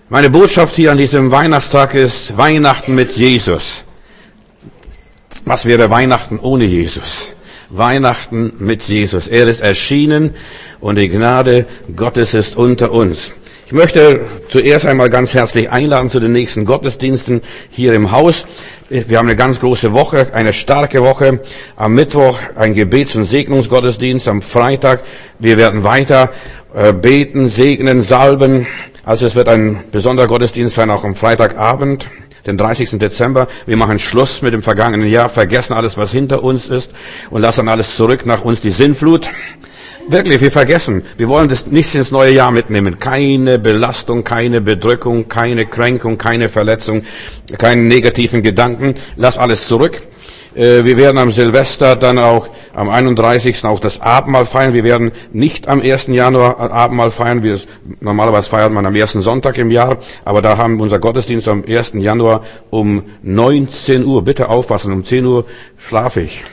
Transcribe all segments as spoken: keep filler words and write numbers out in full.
Meine Botschaft hier an diesem Weihnachtstag ist Weihnachten mit Jesus. Was wäre Weihnachten ohne Jesus? Weihnachten mit Jesus. Er ist erschienen und die Gnade Gottes ist unter uns. Ich möchte zuerst einmal ganz herzlich einladen zu den nächsten Gottesdiensten hier im Haus. Wir haben eine ganz große Woche, eine starke Woche. Am Mittwoch ein Gebets- und Segnungsgottesdienst, am Freitag. Wir werden weiter äh, beten, segnen, salben. Also es wird ein besonderer Gottesdienst sein, auch am Freitagabend, den dreißigsten Dezember. Wir machen Schluss mit dem vergangenen Jahr, vergessen alles, was hinter uns ist und lassen alles zurück, nach uns die Sinnflut. Wirklich, wir vergessen. Wir wollen das nicht ins neue Jahr mitnehmen. Keine Belastung, keine Bedrückung, keine Kränkung, keine Verletzung, keine negativen Gedanken. Lass alles zurück. Wir werden am Silvester dann auch am einunddreißigsten auch das Abendmahl feiern. Wir werden nicht am ersten Januar Abendmahl feiern. Wir, normalerweise feiert man am ersten Sonntag im Jahr. Aber da haben wir unser Gottesdienst am ersten Januar um neunzehn Uhr. Bitte aufpassen, um zehn Uhr schlafe ich.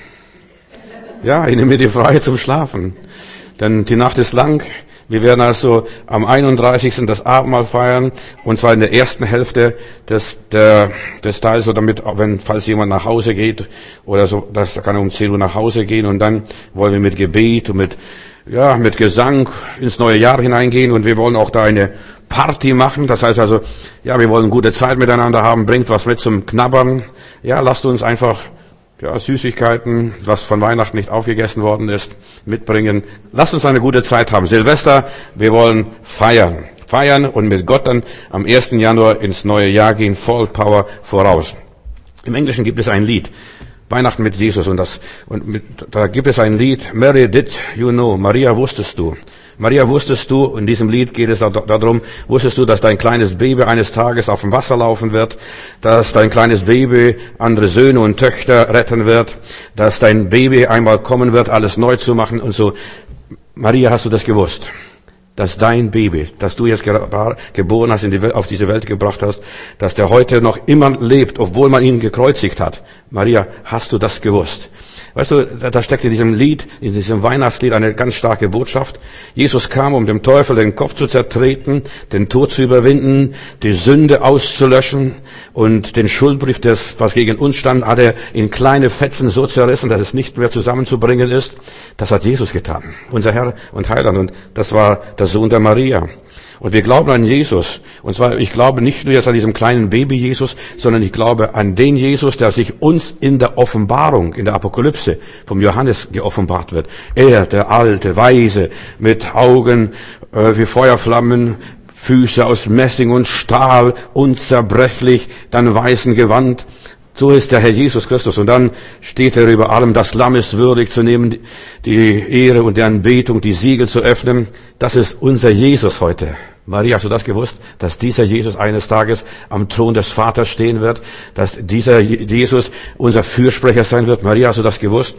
Ja, ich nehme mir die Freiheit zum Schlafen. Denn die Nacht ist lang. Wir werden also am einunddreißigsten das Abendmahl feiern, und zwar in der ersten Hälfte des, der, des Tages, so damit, wenn, falls jemand nach Hause geht, oder so, das kann er um zehn Uhr nach Hause gehen, und dann wollen wir mit Gebet und mit, ja, mit Gesang ins neue Jahr hineingehen, und wir wollen auch da eine Party machen. Das heißt also, ja, wir wollen gute Zeit miteinander haben, bringt was mit zum Knabbern. Ja, lasst uns einfach ja, Süßigkeiten, was von Weihnachten nicht aufgegessen worden ist, mitbringen. Lasst uns eine gute Zeit haben. Silvester, wir wollen feiern. Feiern und mit Gott dann am ersten Januar ins neue Jahr gehen, voll Power voraus. Im Englischen gibt es ein Lied, Weihnachten mit Jesus, und das, und mit, da gibt es ein Lied, Mary did you know, Maria wusstest du. Maria, wusstest du, in diesem Lied geht es darum, wusstest du, dass dein kleines Baby eines Tages auf dem Wasser laufen wird, dass dein kleines Baby andere Söhne und Töchter retten wird, dass dein Baby einmal kommen wird, alles neu zu machen und so. Maria, hast du das gewusst? Dass dein Baby, das du jetzt geboren hast, in die Welt, auf diese Welt gebracht hast, dass der heute noch immer lebt, obwohl man ihn gekreuzigt hat. Maria, hast du das gewusst? Weißt du, da steckt in diesem Lied, in diesem Weihnachtslied eine ganz starke Botschaft. Jesus kam, um dem Teufel den Kopf zu zertreten, den Tod zu überwinden, die Sünde auszulöschen, und den Schuldbrief, des, was gegen uns stand, hat er in kleine Fetzen so zerrissen, dass es nicht mehr zusammenzubringen ist. Das hat Jesus getan, unser Herr und Heiland, und das war der Sohn der Maria. Und wir glauben an Jesus. Und zwar, ich glaube nicht nur jetzt an diesem kleinen Baby Jesus, sondern ich glaube an den Jesus, der sich uns in der Offenbarung, in der Apokalypse vom Johannes geoffenbart wird. Er, der alte, weise, mit Augen äh, wie Feuerflammen, Füße aus Messing und Stahl, unzerbrechlich, dann weißen Gewand. So ist der Herr Jesus Christus. Und dann steht er über allem, das Lamm ist würdig zu nehmen, die Ehre und die Anbetung, die Siegel zu öffnen. Das ist unser Jesus heute. Maria, hast du das gewusst, dass dieser Jesus eines Tages am Thron des Vaters stehen wird, dass dieser Jesus unser Fürsprecher sein wird? Maria, hast du das gewusst?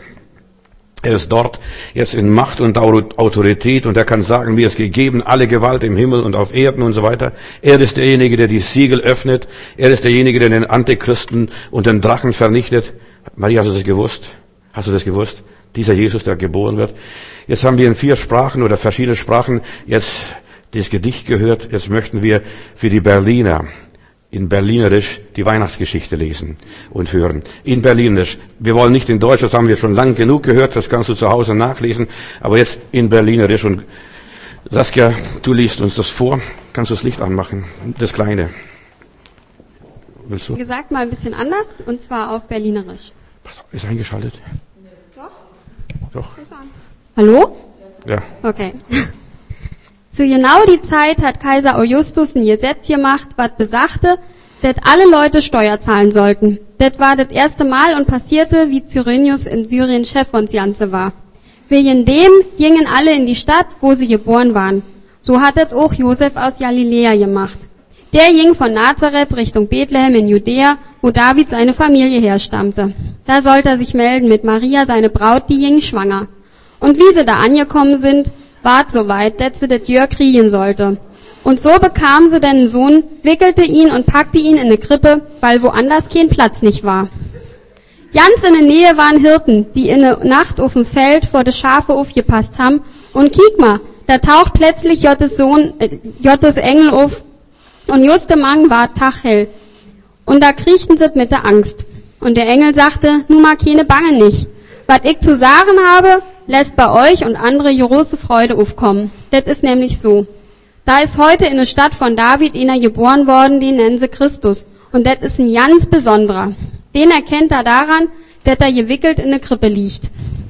Er ist dort jetzt in Macht und Autorität, und er kann sagen, mir ist gegeben alle Gewalt im Himmel und auf Erden und so weiter. Er ist derjenige, der die Siegel öffnet. Er ist derjenige, der den Antichristen und den Drachen vernichtet. Maria, hast du das gewusst? Hast du das gewusst? Dieser Jesus, der geboren wird. Jetzt haben wir in vier Sprachen oder verschiedenen Sprachen jetzt das Gedicht gehört. Jetzt möchten wir für die Berliner in Berlinerisch die Weihnachtsgeschichte lesen und hören. In Berlinerisch. Wir wollen nicht in Deutsch, das haben wir schon lang genug gehört, das kannst du zu Hause nachlesen. Aber jetzt in Berlinerisch. Und Saskia, du liest uns das vor. Kannst du das Licht anmachen? Das Kleine. Willst du? Wie gesagt, mal ein bisschen anders, und zwar auf Berlinerisch. Ist eingeschaltet? Doch. Doch. Hallo? Ja. Okay. Zu genau die Zeit hat Kaiser Augustus ein Gesetz gemacht, was besagte, dass alle Leute Steuer zahlen sollten. Das war das erste Mal und passierte, wie Cyrenius in Syrien Chef von das Ganze war. Wegen dem gingen alle in die Stadt, wo sie geboren waren. So hat das auch Josef aus Galiläa gemacht. Der ging von Nazareth Richtung Bethlehem in Judäa, wo David seine Familie herstammte. Da sollte er sich melden mit Maria, seine Braut, die ging schwanger. Und wie sie da angekommen sind, ward so weit, dass sie das Jör kriegen sollte. Und so bekam sie den Sohn, wickelte ihn und packte ihn in eine Krippe, weil woanders kein Platz nicht war. Ganz in der Nähe waren Hirten, die in der Nacht auf dem Feld vor die Schafe aufgepasst haben. Und kiek mal, da taucht plötzlich Gottes Sohn, äh, Gottes Engel auf Und just am Morgen war tachhell. Und da kriechten sie mit der Angst. Und der Engel sagte, nu mag keine Bange nicht. Was ich zu sagen habe, lässt bei euch und andere große Freude aufkommen. Das ist nämlich so. Da ist heute in der Stadt von David einer geboren worden, den nennen sie Christus. Und das ist ein ganz besonderer. Den erkennt er daran, dass er gewickelt in der Krippe liegt.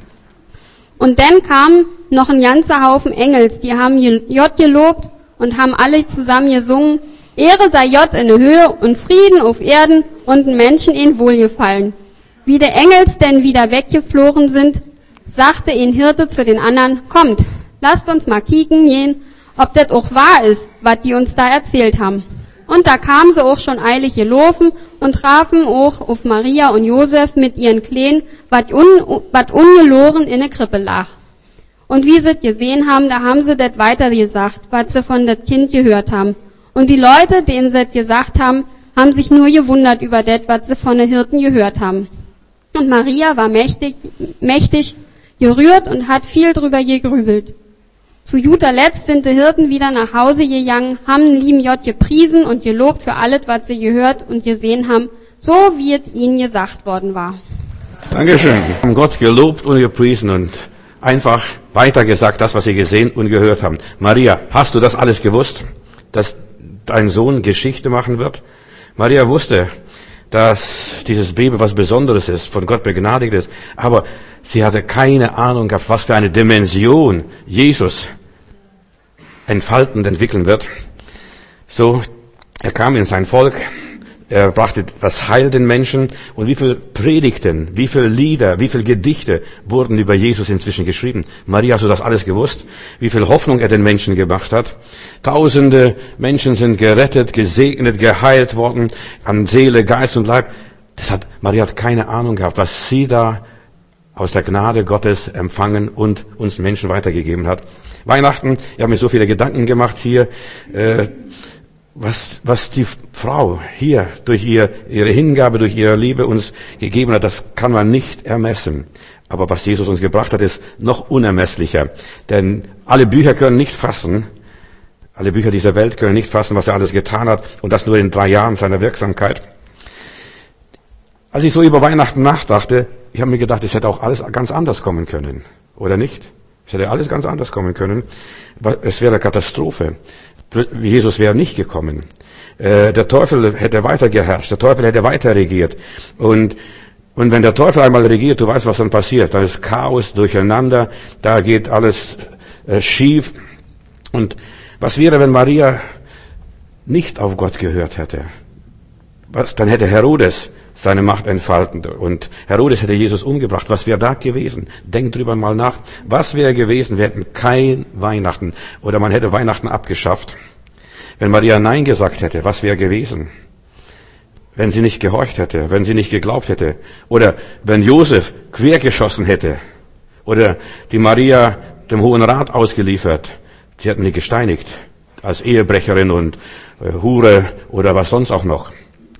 Und dann kam noch ein ganzer Haufen Engels, die haben Gott gelobt und haben alle zusammen gesungen, Ehre sei Gott in der Höhe und Frieden auf Erden und den Menschen ihnen wohlgefallen. Wie die Engels denn wieder weggeflogen sind, sagte ein Hirte zu den anderen, kommt, lasst uns mal kicken gehen, ob das auch wahr ist, was die uns da erzählt haben. Und da kamen sie auch schon eilig gelaufen und trafen auch auf Maria und Josef mit ihren Kleen, was un, wat ungeloren in der Krippe lag. Und wie sie gesehen haben, da haben sie das weiter gesagt, was sie von das Kind gehört haben. Und die Leute, denen sie das gesagt haben, haben sich nur gewundert über das, was sie von den Hirten gehört haben. Und Maria war mächtig, mächtig gerührt und hat viel drüber gegrübelt. Zu guter Letzt sind die Hirten wieder nach Hause gegangen, haben den lieben Gott gepriesen und gelobt für alles, was sie gehört und gesehen haben, so wie es ihnen gesagt worden war. Dankeschön. Haben Gott gelobt und gepriesen und einfach weitergesagt, das, was sie gesehen und gehört haben. Maria, hast du das alles gewusst, dass dein Sohn Geschichte machen wird? Maria wusste, dass dieses Baby was Besonderes ist, von Gott begnadigt ist, aber sie hatte keine Ahnung gehabt, was für eine Dimension Jesus entfalten, entwickeln wird. So, er kam in sein Volk, er brachte das Heil den Menschen und wie viel Predigten, wie viel Lieder, wie viel Gedichte wurden über Jesus inzwischen geschrieben. Maria, hast du das alles gewusst? Wie viel Hoffnung er den Menschen gemacht hat? Tausende Menschen sind gerettet, gesegnet, geheilt worden an Seele, Geist und Leib. Das hat, Maria hat keine Ahnung gehabt, was sie da aus der Gnade Gottes empfangen und uns Menschen weitergegeben hat. Weihnachten, ich habe mir so viele Gedanken gemacht hier, äh, was, was die Frau hier durch ihr, ihre Hingabe, durch ihre Liebe uns gegeben hat, das kann man nicht ermessen. Aber was Jesus uns gebracht hat, ist noch unermesslicher. Denn alle Bücher können nicht fassen, alle Bücher dieser Welt können nicht fassen, was er alles getan hat, und das nur in drei Jahren seiner Wirksamkeit. Als ich so über Weihnachten nachdachte, ich habe mir gedacht, es hätte auch alles ganz anders kommen können, oder nicht? Es hätte alles ganz anders kommen können. Es wäre eine Katastrophe. Jesus wäre nicht gekommen. Der Teufel hätte weiter geherrscht, der Teufel hätte weiter regiert. Und, und wenn der Teufel einmal regiert, du weißt, was dann passiert. Dann ist Chaos, Durcheinander, da geht alles äh, schief. Und was wäre, wenn Maria nicht auf Gott gehört hätte? Was, dann hätte Herodes seine Macht entfalten und Herodes hätte Jesus umgebracht. Was wäre da gewesen? Denkt drüber mal nach. Was wäre gewesen? Wir hätten kein Weihnachten oder man hätte Weihnachten abgeschafft. Wenn Maria Nein gesagt hätte, was wäre gewesen? Wenn sie nicht gehorcht hätte, wenn sie nicht geglaubt hätte oder wenn Josef quergeschossen hätte oder die Maria dem Hohen Rat ausgeliefert, sie hätten sie gesteinigt als Ehebrecherin und äh, Hure oder was sonst auch noch.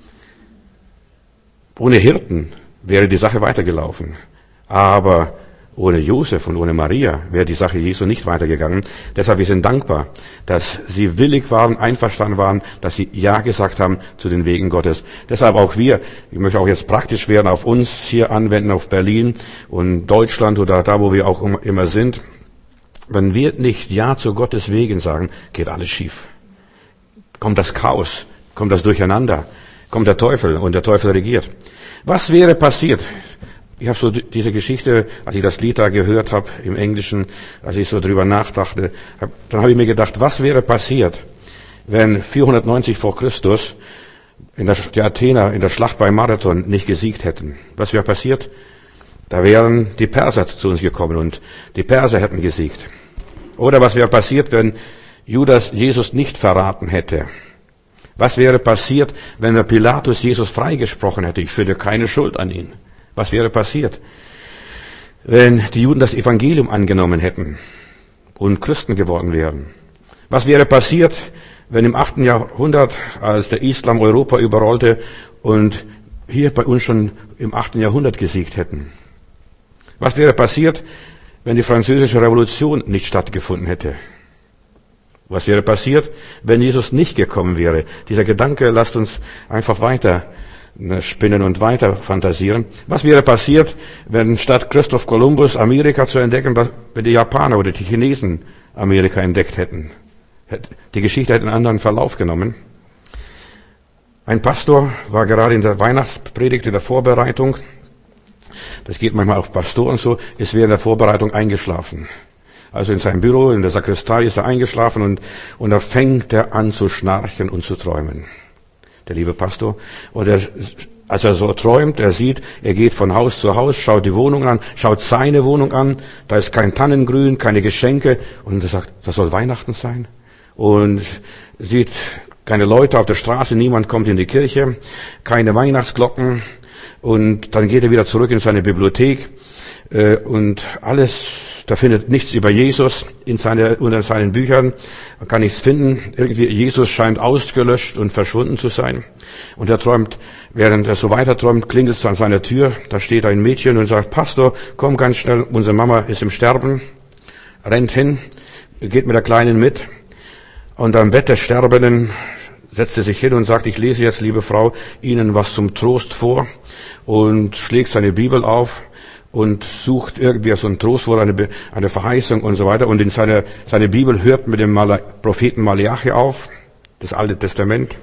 Ohne Hirten wäre die Sache weitergelaufen. Aber ohne Josef und ohne Maria wäre die Sache Jesu nicht weitergegangen. Deshalb wir sind dankbar, dass sie willig waren, einverstanden waren, dass sie Ja gesagt haben zu den Wegen Gottes. Deshalb auch wir, ich möchte auch jetzt praktisch werden, auf uns hier anwenden, auf Berlin und Deutschland oder da, wo wir auch immer sind. Wenn wir nicht Ja zu Gottes Wegen sagen, geht alles schief. Kommt das Chaos, kommt das Durcheinander, kommt der Teufel und der Teufel regiert. Was wäre passiert? Ich habe so diese Geschichte, als ich das Lied da gehört habe im Englischen, als ich so drüber nachdachte, hab, dann habe ich mir gedacht, was wäre passiert, wenn vierhundertneunzig vor Christus in der, die Athener in der Schlacht bei Marathon nicht gesiegt hätten? Was wäre passiert? Da wären die Perser zu uns gekommen und die Perser hätten gesiegt. Oder was wäre passiert, wenn Judas Jesus nicht verraten hätte? Was wäre passiert, wenn der Pilatus Jesus freigesprochen hätte? Ich finde keine Schuld an ihn. Was wäre passiert, wenn die Juden das Evangelium angenommen hätten und Christen geworden wären? Was wäre passiert, wenn im achten Jahrhundert, als der Islam Europa überrollte und hier bei uns schon im achten Jahrhundert gesiegt hätten? Was wäre passiert, wenn die französische Revolution nicht stattgefunden hätte? Was wäre passiert, wenn Jesus nicht gekommen wäre? Dieser Gedanke lasst uns einfach weiter spinnen und weiter fantasieren. Was wäre passiert, wenn statt Christoph Kolumbus Amerika zu entdecken, wenn die Japaner oder die Chinesen Amerika entdeckt hätten? Die Geschichte hätte einen anderen Verlauf genommen. Ein Pastor war gerade in der Weihnachtspredigt, in der Vorbereitung. Das geht manchmal auch Pastoren so, ist während der Vorbereitung eingeschlafen. Also in seinem Büro, in der Sakristei ist er eingeschlafen und, und da fängt er an zu schnarchen und zu träumen. Der liebe Pastor. Und er, als er so träumt, er sieht, er geht von Haus zu Haus, schaut die Wohnung an, schaut seine Wohnung an, da ist kein Tannengrün, keine Geschenke und er sagt, das soll Weihnachten sein. Und sieht keine Leute auf der Straße, niemand kommt in die Kirche, keine Weihnachtsglocken und dann geht er wieder zurück in seine Bibliothek und alles. Da findet nichts über Jesus in seine, unter seinen Büchern, kann nichts finden. Irgendwie Jesus scheint ausgelöscht und verschwunden zu sein. Und er träumt, während er so weiter träumt, klingelt es an seiner Tür. Da steht ein Mädchen und sagt, Pastor, komm ganz schnell, unsere Mama ist im Sterben. Rennt hin, geht mit der Kleinen mit. Und am Bett des Sterbenden setzt er sich hin und sagt, ich lese jetzt, liebe Frau, Ihnen was zum Trost vor. Und schlägt seine Bibel auf. Und sucht irgendwie so ein Trostwort, eine, eine Verheißung und so weiter. Und in seine, seine Bibel hört mit dem Mal- Propheten Malachi auf, das Alte Testament,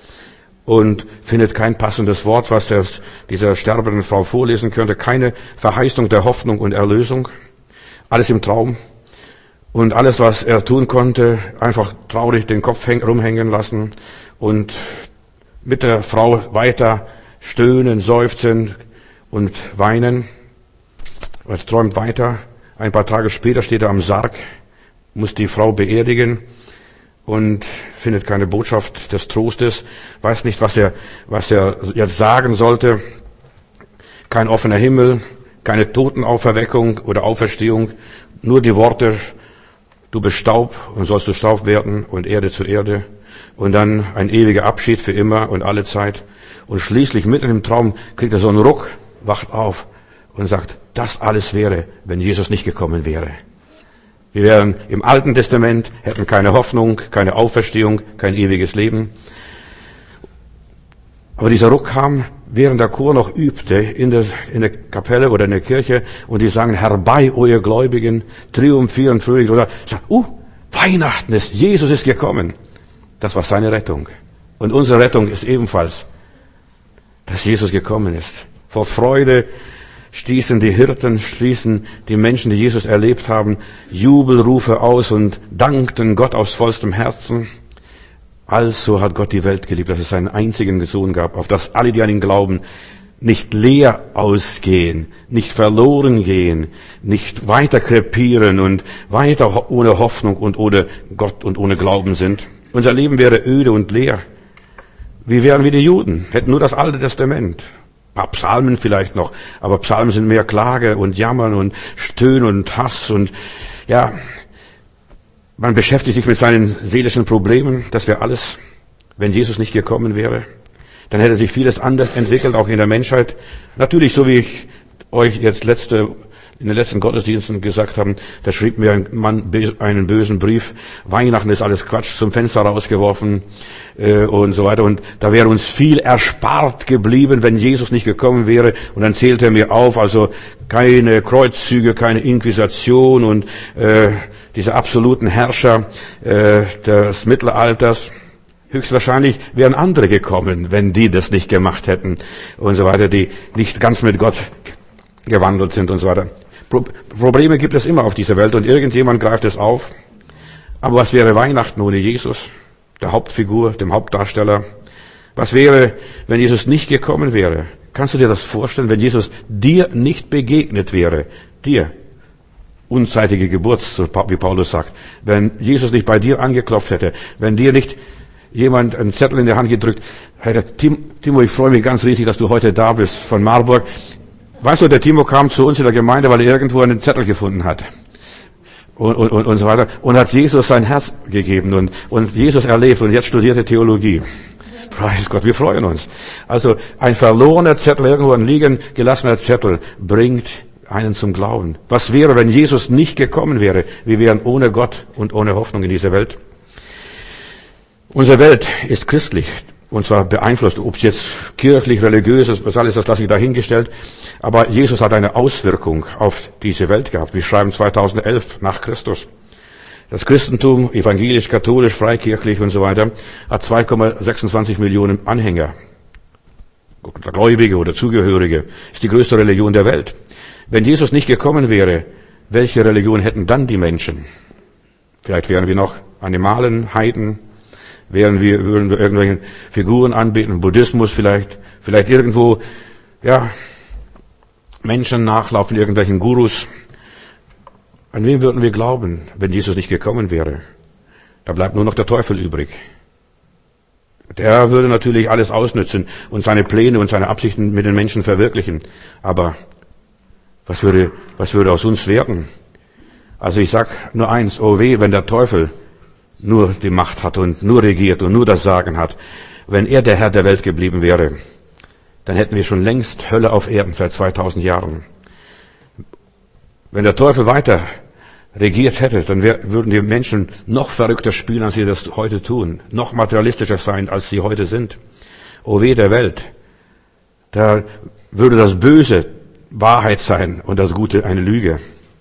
und findet kein passendes Wort, was er dieser sterbenden Frau vorlesen könnte. Keine Verheißung der Hoffnung und Erlösung. Alles im Traum. Und alles, was er tun konnte, einfach traurig den Kopf häng, rumhängen lassen und mit der Frau weiter stöhnen, seufzen und weinen. Er träumt weiter. Ein paar Tage später steht er am Sarg, muss die Frau beerdigen und findet keine Botschaft des Trostes, weiß nicht, was er, was er jetzt sagen sollte. Kein offener Himmel, keine Totenauferweckung oder Auferstehung, nur die Worte, du bist Staub und sollst du Staub werden und Erde zu Erde. Und dann ein ewiger Abschied für immer und alle Zeit. Und schließlich mitten im Traum kriegt er so einen Ruck, wacht auf und sagt, das alles wäre, wenn Jesus nicht gekommen wäre. Wir wären im Alten Testament, hätten keine Hoffnung, keine Auferstehung, kein ewiges Leben. Aber dieser Ruck kam, während der Chor noch übte, in der, in der Kapelle oder in der Kirche, und die sagen, herbei, o ihr Gläubigen, triumphieren, fröhlich, oder sagt, uh, Weihnachten ist, Jesus ist gekommen. Das war seine Rettung. Und unsere Rettung ist ebenfalls, dass Jesus gekommen ist. Vor Freude stießen die Hirten, stießen die Menschen, die Jesus erlebt haben, Jubelrufe aus und dankten Gott aus vollstem Herzen. Also hat Gott die Welt geliebt, dass es seinen einzigen Sohn gab, auf das alle, die an ihn glauben, nicht leer ausgehen, nicht verloren gehen, nicht weiter krepieren und weiter ohne Hoffnung und ohne Gott und ohne Glauben sind. Unser Leben wäre öde und leer. Wir wären wie die Juden, hätten nur das Alte Testament. Ein paar Psalmen vielleicht noch, aber Psalmen sind mehr Klage und Jammern und Stöhnen und Hass und ja, man beschäftigt sich mit seinen seelischen Problemen. Das wäre alles, wenn Jesus nicht gekommen wäre. Dann hätte sich vieles anders entwickelt, auch in der Menschheit. Natürlich, so wie ich euch jetzt letzte in den letzten Gottesdiensten gesagt haben, da schrieb mir ein Mann einen bösen Brief, Weihnachten ist alles Quatsch, zum Fenster rausgeworfen äh, und so weiter. Und da wäre uns viel erspart geblieben, wenn Jesus nicht gekommen wäre. Und dann zählte er mir auf, also keine Kreuzzüge, keine Inquisition und äh, diese absoluten Herrscher äh, des Mittelalters. Höchstwahrscheinlich wären andere gekommen, wenn die das nicht gemacht hätten und so weiter, die nicht ganz mit Gott gewandelt sind und so weiter. Probleme gibt es immer auf dieser Welt und irgendjemand greift es auf. Aber was wäre Weihnachten ohne Jesus, der Hauptfigur, dem Hauptdarsteller? Was wäre, wenn Jesus nicht gekommen wäre? Kannst du dir das vorstellen, wenn Jesus dir nicht begegnet wäre? Dir, unzeitige Geburt, wie Paulus sagt. Wenn Jesus nicht bei dir angeklopft hätte, wenn dir nicht jemand einen Zettel in die Hand gedrückt hätte, Timo, ich freue mich ganz riesig, dass du heute da bist von Marburg. Weißt du, der Timo kam zu uns in der Gemeinde, weil er irgendwo einen Zettel gefunden hat. Und, und, und, und so weiter. Und hat Jesus sein Herz gegeben und, und Jesus erlebt und jetzt studiert er Theologie. Preis Gott, wir freuen uns. Also ein verlorener Zettel, irgendwo ein liegen gelassener Zettel bringt einen zum Glauben. Was wäre, wenn Jesus nicht gekommen wäre? Wir wären ohne Gott und ohne Hoffnung in dieser Welt. Unsere Welt ist christlich. Und zwar beeinflusst, ob es jetzt kirchlich, religiös ist, was alles, das lasse ich dahingestellt. Aber Jesus hat eine Auswirkung auf diese Welt gehabt. Wir schreiben zweitausendelf nach Christus. Das Christentum, evangelisch, katholisch, freikirchlich und so weiter, hat zwei Komma sechsundzwanzig Millionen Anhänger. Gläubige oder Zugehörige. Ist die größte Religion der Welt. Wenn Jesus nicht gekommen wäre, welche Religion hätten dann die Menschen? Vielleicht wären wir noch Animalen, Heiden, wären wir, würden wir irgendwelche Figuren anbeten, Buddhismus vielleicht, vielleicht irgendwo, ja, Menschen nachlaufen, irgendwelchen Gurus. An wen würden wir glauben, wenn Jesus nicht gekommen wäre? Da bleibt nur noch der Teufel übrig. Der würde natürlich alles ausnützen und seine Pläne und seine Absichten mit den Menschen verwirklichen. Aber was würde, was würde aus uns werden? Also ich sag nur eins, oh weh, wenn der Teufel nur die Macht hat und nur regiert und nur das Sagen hat. Wenn er der Herr der Welt geblieben wäre, dann hätten wir schon längst Hölle auf Erden seit zweitausend Jahren. Wenn der Teufel weiter regiert hätte, dann wär, würden die Menschen noch verrückter spielen, als sie das heute tun, noch materialistischer sein, als sie heute sind. O weh der Welt, da würde das Böse Wahrheit sein und das Gute eine Lüge.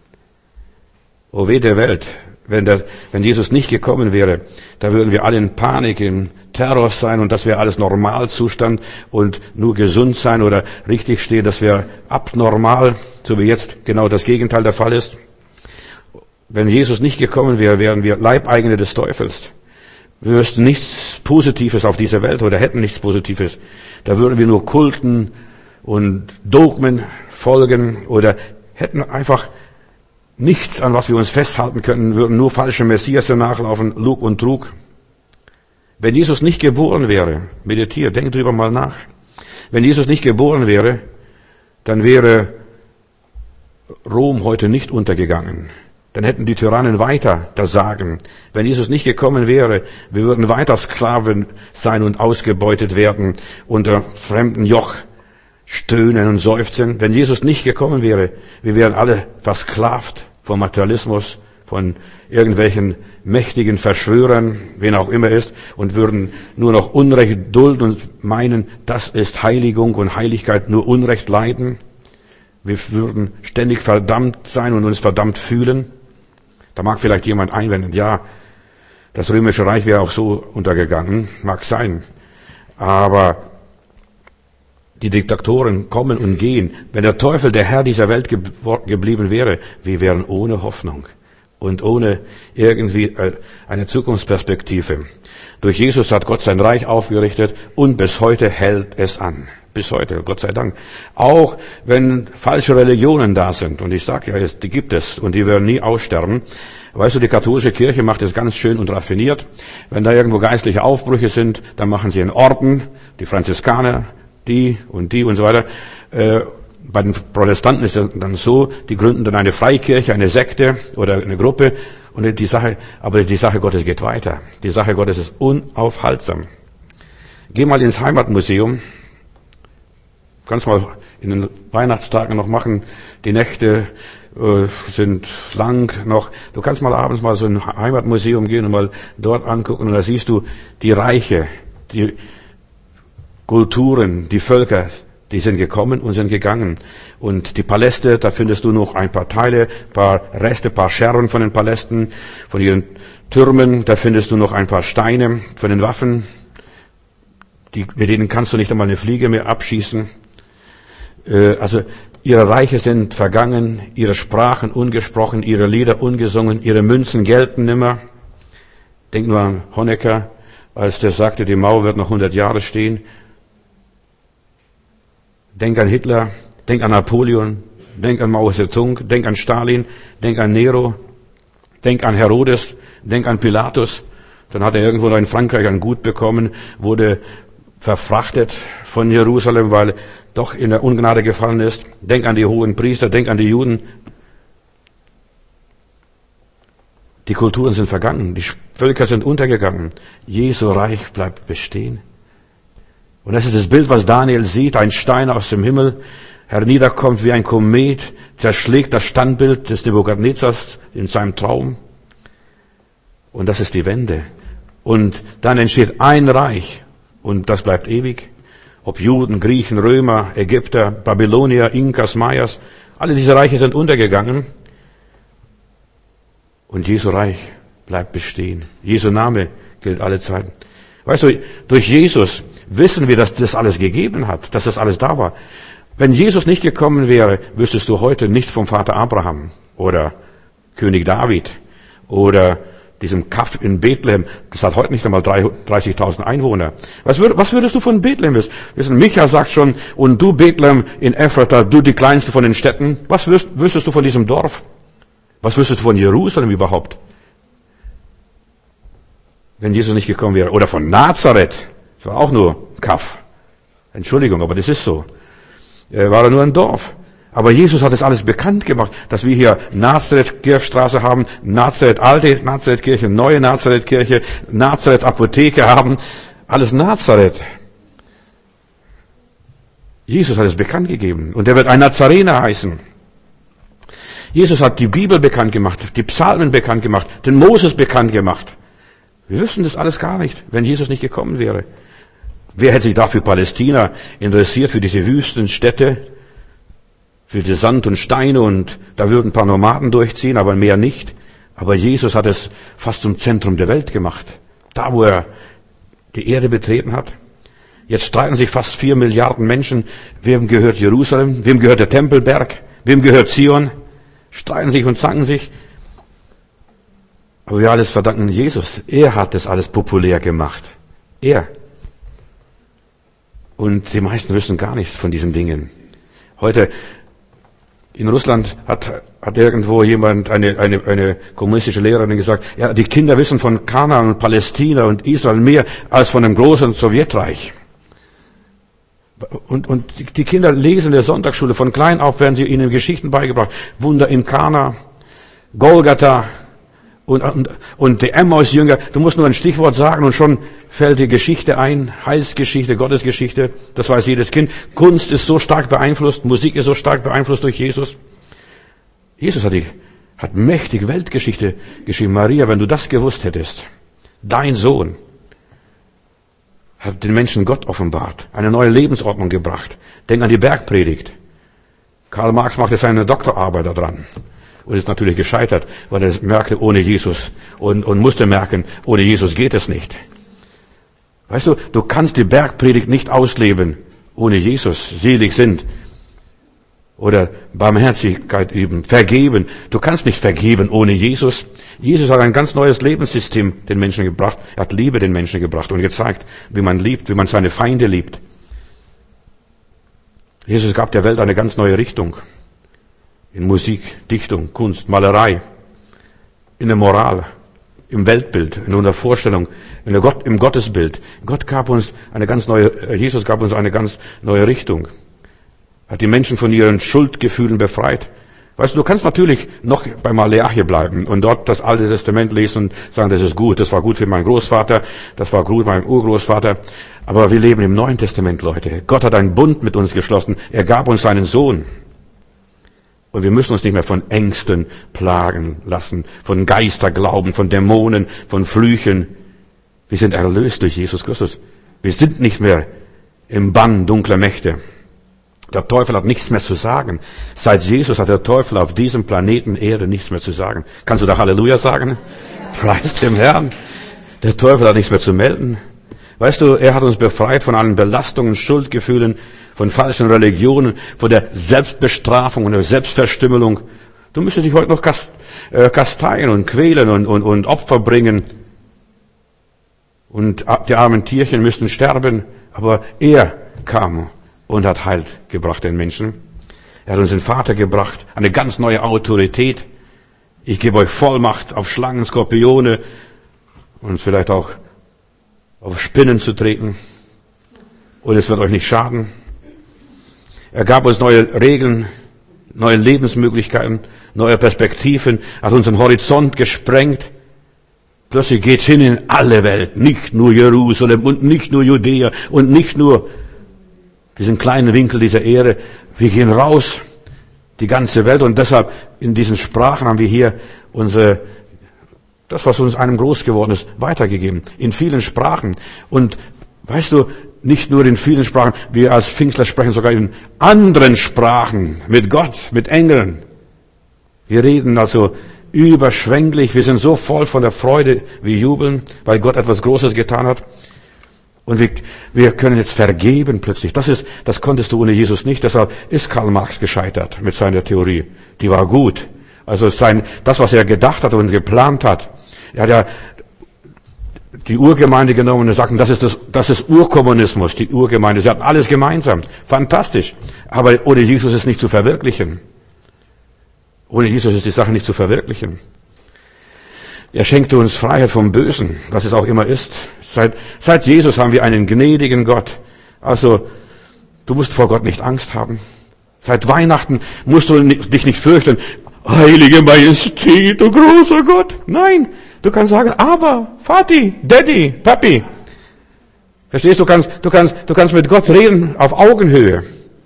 O weh der Welt, wenn, der, wenn Jesus nicht gekommen wäre, da würden wir alle in Panik, in Terror sein und das wäre alles Normalzustand und nur gesund sein oder richtig stehen, das wäre abnormal, so wie jetzt genau das Gegenteil der Fall ist. Wenn Jesus nicht gekommen wäre, wären wir Leibeigene des Teufels. Wir wüssten nichts Positives auf dieser Welt oder hätten nichts Positives. Da würden wir nur Kulten und Dogmen folgen oder hätten einfach nichts, an was wir uns festhalten könnten, würden nur falsche Messiasse nachlaufen, Lug und Trug. Wenn Jesus nicht geboren wäre, meditiere, denk drüber mal nach. Wenn Jesus nicht geboren wäre, dann wäre Rom heute nicht untergegangen. Dann hätten die Tyrannen weiter das Sagen. Wenn Jesus nicht gekommen wäre, wir würden weiter Sklaven sein und ausgebeutet werden, unter fremden Joch stöhnen und seufzen. Wenn Jesus nicht gekommen wäre, wir wären alle versklavt vom Materialismus, von irgendwelchen mächtigen Verschwörern, wen auch immer ist, und würden nur noch Unrecht dulden und meinen, das ist Heiligung und Heiligkeit, nur Unrecht leiden. Wir würden ständig verdammt sein und uns verdammt fühlen. Da mag vielleicht jemand einwenden, ja, das Römische Reich wäre auch so untergegangen, mag sein. Aber die Diktatoren kommen und gehen. Wenn der Teufel der Herr dieser Welt ge- geblieben wäre, wir wären ohne Hoffnung und ohne irgendwie eine Zukunftsperspektive. Durch Jesus hat Gott sein Reich aufgerichtet und bis heute hält es an. Bis heute, Gott sei Dank. Auch wenn falsche Religionen da sind, und ich sage ja, die gibt es und die werden nie aussterben. Weißt du, die katholische Kirche macht es ganz schön und raffiniert. Wenn da irgendwo geistliche Aufbrüche sind, dann machen sie einen Orden, die Franziskaner, die und die und so weiter. Äh, bei den Protestanten ist es dann so, die gründen dann eine Freikirche, eine Sekte oder eine Gruppe. Und die Sache, aber die Sache Gottes geht weiter. Die Sache Gottes ist unaufhaltsam. Geh mal ins Heimatmuseum. Kannst mal in den Weihnachtstagen noch machen. Die Nächte äh, sind lang noch. Du kannst mal abends mal so in ein Heimatmuseum gehen und mal dort angucken. Und da siehst du die Reiche, die Kulturen, die Völker, die sind gekommen und sind gegangen. Und die Paläste, da findest du noch ein paar Teile, paar Reste, paar Scherben von den Palästen, von ihren Türmen. Da findest du noch ein paar Steine von den Waffen. Die, mit denen kannst du nicht einmal eine Fliege mehr abschießen. Also ihre Reiche sind vergangen, ihre Sprachen ungesprochen, ihre Lieder ungesungen, ihre Münzen gelten nimmer. Denk nur an Honecker, als der sagte, die Mauer wird noch hundert Jahre stehen. Denk an Hitler, denk an Napoleon, denk an Mao Zedong, denk an Stalin, denk an Nero, denk an Herodes, denk an Pilatus. Dann hat er irgendwo in Frankreich ein Gut bekommen, wurde verfrachtet von Jerusalem, weil doch in der Ungnade gefallen ist. Denk an die hohen Priester, denk an die Juden. Die Kulturen sind vergangen, die Völker sind untergegangen. Jesu Reich bleibt bestehen. Und das ist das Bild, was Daniel sieht, ein Stein aus dem Himmel, herniederkommt wie ein Komet, zerschlägt das Standbild des Nebukadnezars in seinem Traum. Und das ist die Wende. Und dann entsteht ein Reich und das bleibt ewig. Ob Juden, Griechen, Römer, Ägypter, Babylonier, Inkas, Mayas, alle diese Reiche sind untergegangen. Und Jesu Reich bleibt bestehen. Jesu Name gilt alle Zeiten. Weißt du, durch Jesus wissen wir, dass das alles gegeben hat, dass das alles da war. Wenn Jesus nicht gekommen wäre, wüsstest du heute nicht vom Vater Abraham oder König David oder diesem Kaff in Bethlehem. Das hat heute nicht einmal dreißigtausend Einwohner. Was, würd, was würdest du von Bethlehem wissen? Micha sagt schon, und du Bethlehem in Ephrata, du die kleinste von den Städten. Was wüsst, wüsstest du von diesem Dorf? Was wüsstest du von Jerusalem überhaupt? Wenn Jesus nicht gekommen wäre. Oder von Nazareth. Das war auch nur Kaff. Entschuldigung, aber das ist so. Er war nur ein Dorf. Aber Jesus hat es alles bekannt gemacht, dass wir hier Nazareth-Kirchstraße haben, Nazareth alte Nazareth-Kirche, neue Nazareth-Kirche, Nazareth-Apotheke haben. Alles Nazareth. Jesus hat es bekannt gegeben. Und er wird ein Nazarener heißen. Jesus hat die Bibel bekannt gemacht, die Psalmen bekannt gemacht, den Moses bekannt gemacht. Wir wüssten das alles gar nicht, wenn Jesus nicht gekommen wäre. Wer hätte sich da für Palästina interessiert, für diese Wüstenstädte, für die Sand und Steine, und da würden ein paar Nomaden durchziehen, aber mehr nicht. Aber Jesus hat es fast zum Zentrum der Welt gemacht. Da, wo er die Erde betreten hat. Jetzt streiten sich fast vier Milliarden Menschen. Wem gehört Jerusalem? Wem gehört der Tempelberg? Wem gehört Zion? Streiten sich und zanken sich. Aber wir alles verdanken Jesus. Er hat das alles populär gemacht. Er. Und die meisten wissen gar nichts von diesen Dingen. Heute in Russland hat, hat irgendwo jemand, eine, eine, eine kommunistische Lehrerin gesagt, ja, die Kinder wissen von Kanaan und Palästina und Israel mehr als von dem großen Sowjetreich. Und, und die Kinder lesen in der Sonntagsschule, von klein auf werden sie ihnen Geschichten beigebracht. Wunder in Kana, Golgatha und, und, und die Emmaus-Jünger. Du musst nur ein Stichwort sagen und schon fällt die Geschichte ein. Heilsgeschichte, Gottesgeschichte, das weiß jedes Kind. Kunst ist so stark beeinflusst, Musik ist so stark beeinflusst durch Jesus. Jesus hat, die, hat mächtig Weltgeschichte geschrieben. Maria, wenn du das gewusst hättest, dein Sohn hat den Menschen Gott offenbart, eine neue Lebensordnung gebracht. Denk an die Bergpredigt. Karl Marx machte seine Doktorarbeit daran und ist natürlich gescheitert, weil er merkte, ohne Jesus und, und musste merken, ohne Jesus geht es nicht. Weißt du, du kannst die Bergpredigt nicht ausleben ohne Jesus. Selig sind oder Barmherzigkeit üben, vergeben. Du kannst nicht vergeben ohne Jesus. Jesus hat ein ganz neues Lebenssystem den Menschen gebracht. Er hat Liebe den Menschen gebracht und gezeigt, wie man liebt, wie man seine Feinde liebt. Jesus gab der Welt eine ganz neue Richtung. In Musik, Dichtung, Kunst, Malerei, in der Moral, im Weltbild, in unserer Vorstellung, in der Gott, im Gottesbild. Gott gab uns eine ganz neue, Jesus gab uns eine ganz neue Richtung. Hat die Menschen von ihren Schuldgefühlen befreit. Weißt du, du kannst natürlich noch bei Maleachi bleiben und dort das Alte Testament lesen und sagen, das ist gut, das war gut für meinen Großvater, das war gut für meinen Urgroßvater. Aber wir leben im Neuen Testament, Leute. Gott hat einen Bund mit uns geschlossen. Er gab uns seinen Sohn. Und wir müssen uns nicht mehr von Ängsten plagen lassen, von Geisterglauben, von Dämonen, von Flüchen. Wir sind erlöst durch Jesus Christus. Wir sind nicht mehr im Bann dunkler Mächte. Der Teufel hat nichts mehr zu sagen. Seit Jesus hat der Teufel auf diesem Planeten Erde nichts mehr zu sagen. Kannst du da Halleluja sagen? Preis dem Herrn. Der Teufel hat nichts mehr zu melden. Weißt du, er hat uns befreit von allen Belastungen, Schuldgefühlen, von falschen Religionen, von der Selbstbestrafung und der Selbstverstümmelung. Du müsstest dich heute noch kast, äh, kasteien und quälen und, und, und Opfer bringen. Und die armen Tierchen müssten sterben. Aber er kam und hat Heil gebracht den Menschen. Er hat uns den Vater gebracht, eine ganz neue Autorität. Ich gebe euch Vollmacht, auf Schlangen, Skorpione und vielleicht auch auf Spinnen zu treten. Und es wird euch nicht schaden. Er gab uns neue Regeln, neue Lebensmöglichkeiten, neue Perspektiven, hat unseren Horizont gesprengt. Plötzlich geht's hin in alle Welt, nicht nur Jerusalem und nicht nur Judäa und nicht nur diesen kleinen Winkel dieser Erde. Wir gehen raus, die ganze Welt, und deshalb in diesen Sprachen haben wir hier unsere das, was uns einem groß geworden ist, weitergegeben. In vielen Sprachen. Und weißt du, nicht nur in vielen Sprachen, wir als Pfingstler sprechen sogar in anderen Sprachen mit Gott, mit Engeln. Wir reden also überschwänglich, wir sind so voll von der Freude, wir jubeln, weil Gott etwas Großes getan hat. Und wir, wir können jetzt vergeben plötzlich. Das ist, das konntest du ohne Jesus nicht. Deshalb ist Karl Marx gescheitert mit seiner Theorie. Die war gut. Also sein, das, was er gedacht hat und geplant hat. Er hat ja die Urgemeinde genommen und sagten, das ist das, das ist Urkommunismus, die Urgemeinde. Sie hatten alles gemeinsam. Fantastisch. Aber ohne Jesus ist nicht zu verwirklichen. Ohne Jesus ist die Sache nicht zu verwirklichen. Er schenkte uns Freiheit vom Bösen, was es auch immer ist. Seit, seit Jesus haben wir einen gnädigen Gott. Also, du musst vor Gott nicht Angst haben. Seit Weihnachten musst du dich nicht fürchten. Heilige Majestät, du großer Gott. Nein, du kannst sagen, aber, Vati, Daddy, Papi. Verstehst du, du kannst, du kannst, du kannst mit Gott reden auf Augenhöhe.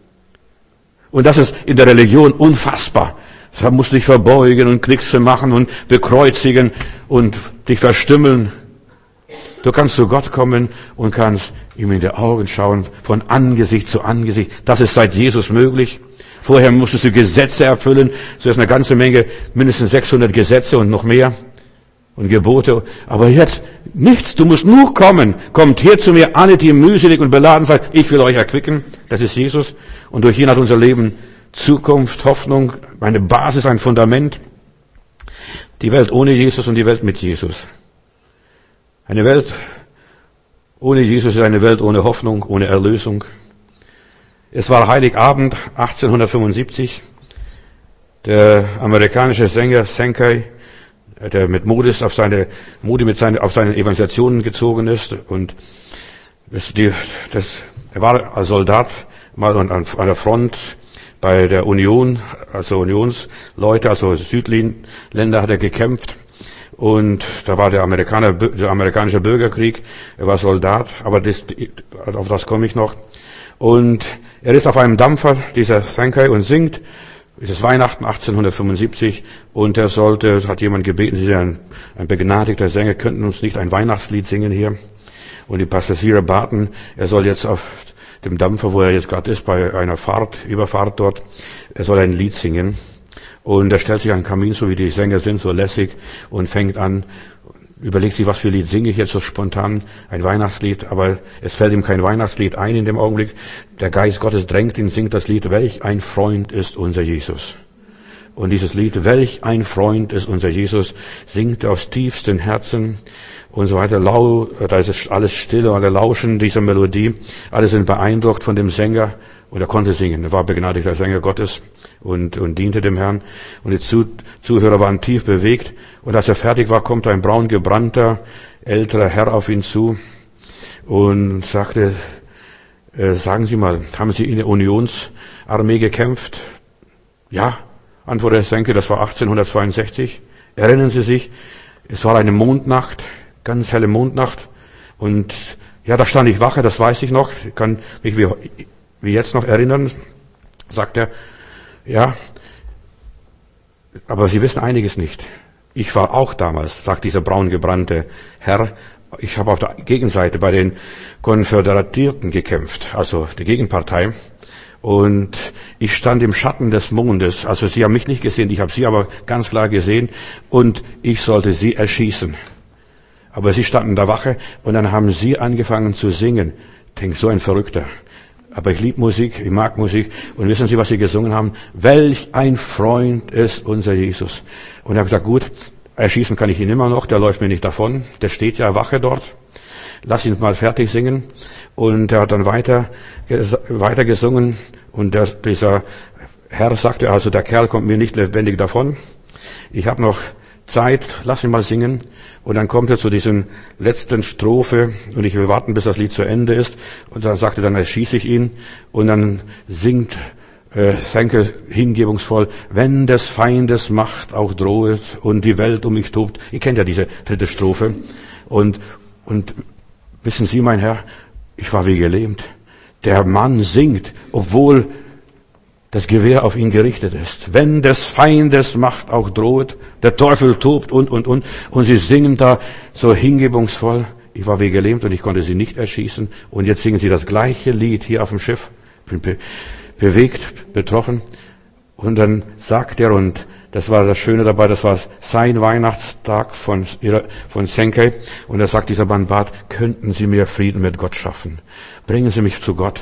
Und das ist in der Religion unfassbar. Da musst du dich verbeugen und Knickse machen und bekreuzigen und dich verstümmeln. Du kannst zu Gott kommen und kannst ihm in die Augen schauen, von Angesicht zu Angesicht. Das ist seit Jesus möglich. Vorher musstest du Gesetze erfüllen. So ist eine ganze Menge, mindestens sechshundert Gesetze und noch mehr. Und Gebote. Aber jetzt nichts. Du musst nur kommen. Kommt her zu mir, alle, die mühselig und beladen seid. Ich will euch erquicken. Das ist Jesus. Und durch ihn hat unser Leben Zukunft, Hoffnung, eine Basis, ein Fundament. Die Welt ohne Jesus und die Welt mit Jesus. Eine Welt ohne Jesus ist eine Welt ohne Hoffnung, ohne Erlösung. Es war Heiligabend achtzehnhundertfünfundsiebzig. Der amerikanische Sänger Sankey, der mit Modis auf seine, Modi mit seine, auf seine Evangelisationen gezogen ist, und das, die, das, er war als Soldat mal an, an der Front bei der Union, also Unionsleute, also Südländer hat er gekämpft. Und da war der Amerikaner, der amerikanische Bürgerkrieg. Er war Soldat, aber das, auf das komme ich noch. Und er ist auf einem Dampfer, dieser Sankey, und singt. Es ist Weihnachten achtzehnhundertfünfundsiebzig, und er sollte, hat jemand gebeten, Sie sind ein, ein begnadigter Sänger, könnten uns nicht ein Weihnachtslied singen hier. Und die Passagiere baten, er soll jetzt auf dem Dampfer, wo er jetzt gerade ist, bei einer Fahrt, Überfahrt dort, er soll ein Lied singen. Und er stellt sich an den Kamin, so wie die Sänger sind, so lässig, und fängt an, überlegt sich, was für Lied singe ich jetzt so spontan, ein Weihnachtslied, aber es fällt ihm kein Weihnachtslied ein in dem Augenblick. Der Geist Gottes drängt ihn, singt das Lied, welch ein Freund ist unser Jesus. Und dieses Lied, welch ein Freund ist unser Jesus, singt er aus tiefstem Herzen und so weiter. Lau, da ist alles still, und alle lauschen dieser Melodie. Alle sind beeindruckt von dem Sänger, und er konnte singen. Er war begnadigter Sänger Gottes und, und diente dem Herrn. Und die Zu, Zuhörer waren tief bewegt. Und als er fertig war, kommt ein braun gebrannter, älterer Herr auf ihn zu und sagte, äh, sagen Sie mal, haben Sie in der Unionsarmee gekämpft? Ja, antwortete Sankey, das war achtzehnhundertzweiundsechzig. Erinnern Sie sich, es war eine Mondnacht, ganz helle Mondnacht. Und ja, da stand ich Wache, das weiß ich noch. Ich kann mich wie, wie jetzt noch erinnern, sagt er. Ja, aber Sie wissen einiges nicht. Ich war auch damals, sagt dieser braun gebrannte Herr, ich habe auf der Gegenseite bei den Konföderierten gekämpft, also die Gegenpartei. Und ich stand im Schatten des Mondes. Also Sie haben mich nicht gesehen, ich habe Sie aber ganz klar gesehen. Und ich sollte Sie erschießen. Aber Sie standen da Wache, und dann haben Sie angefangen zu singen. Ich denke, so ein Verrückter. Aber ich liebe Musik, ich mag Musik. Und wissen Sie, was Sie gesungen haben? Welch ein Freund ist unser Jesus. Und da habe ich gesagt, gut, erschießen kann ich ihn immer noch, der läuft mir nicht davon. Der steht ja Wache dort. Lass ihn mal fertig singen. Und er hat dann weiter, weiter gesungen. Und der, dieser Herr sagte, also der Kerl kommt mir nicht lebendig davon. Ich habe noch Zeit, lass ihn mal singen. Und dann kommt er zu diesen letzten Strophe, und ich will warten, bis das Lied zu Ende ist. Und dann sagte, dann erschieße ich ihn. Und dann singt äh, Sankey hingebungsvoll, wenn des Feindes Macht auch drohet und die Welt um mich tobt. Ihr kennt ja diese dritte Strophe. Und, und wissen Sie, mein Herr, ich war wie gelähmt. Der Mann singt, obwohl das Gewehr auf ihn gerichtet ist. Wenn des Feindes Macht auch droht, der Teufel tobt und, und, und. Und sie singen da so hingebungsvoll. Ich war wie gelähmt und ich konnte sie nicht erschießen. Und jetzt singen sie das gleiche Lied hier auf dem Schiff. Bin be- bewegt, betroffen. Und dann sagt er, und das war das Schöne dabei, das war sein Weihnachtstag von, von Sankey. Und da sagt dieser Mann Barth, könnten Sie mir Frieden mit Gott schaffen? Bringen Sie mich zu Gott.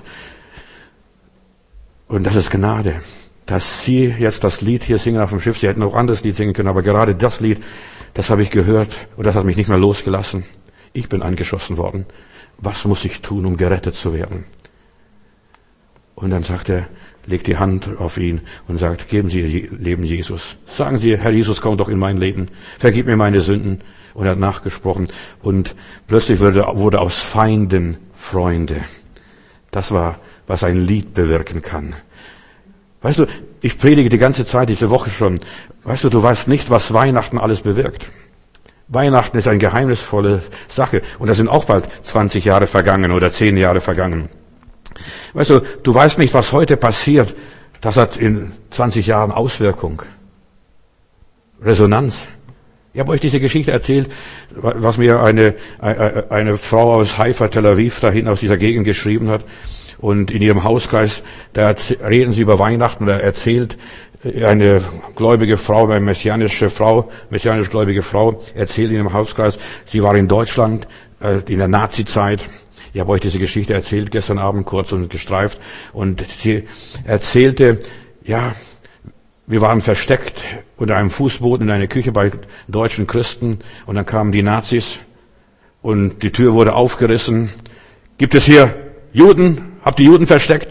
Und das ist Gnade, dass Sie jetzt das Lied hier singen auf dem Schiff. Sie hätten auch anderes Lied singen können, aber gerade das Lied, das habe ich gehört und das hat mich nicht mehr losgelassen. Ich bin angeschossen worden. Was muss ich tun, um gerettet zu werden? Und dann sagt er, legt die Hand auf ihn und sagt, geben Sie Ihr Leben Jesus. Sagen Sie, Herr Jesus, komm doch in mein Leben. Vergib mir meine Sünden. Und er hat nachgesprochen. Und plötzlich wurde, wurde aus Feinden Freunde. Das war, was ein Lied bewirken kann. Weißt du, ich predige die ganze Zeit, diese Woche schon. Weißt du, du weißt nicht, was Weihnachten alles bewirkt. Weihnachten ist eine geheimnisvolle Sache. Und da sind auch bald zwanzig Jahre vergangen oder zehn Jahre vergangen. Weißt du, du weißt nicht, was heute passiert. Das hat in zwanzig Jahren Auswirkung. Resonanz. Ich habe euch diese Geschichte erzählt, was mir eine, eine, eine Frau aus Haifa, Tel Aviv, dahin aus dieser Gegend geschrieben hat. Und in ihrem Hauskreis, da reden sie über Weihnachten, da erzählt eine gläubige Frau, eine messianische Frau, messianisch gläubige Frau, erzählt in ihrem Hauskreis, sie war in Deutschland in der Nazi-Zeit. Ich habe euch diese Geschichte erzählt, gestern Abend kurz und gestreift. Und sie erzählte, ja, wir waren versteckt unter einem Fußboden in einer Küche bei deutschen Christen. Und dann kamen die Nazis und die Tür wurde aufgerissen. Gibt es hier Juden? Habt ihr Juden versteckt?